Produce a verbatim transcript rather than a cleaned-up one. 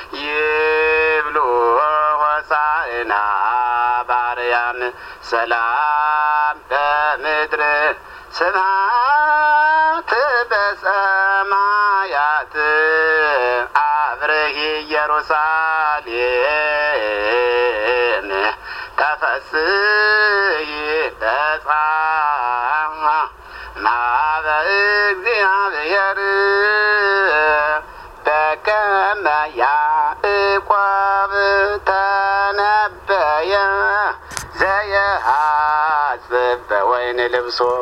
ይብሉ ሆሳዕና ባርያም ሰላም በምድር ስብሐት በሰማያት አብርሂ ኢየሩሳሌም ተፈሥሒ በጽሐ ማበ እግዚአብሔር በከመ ያዕቆብ ተነበየ ዘየሐስብ በወይን ልብሶ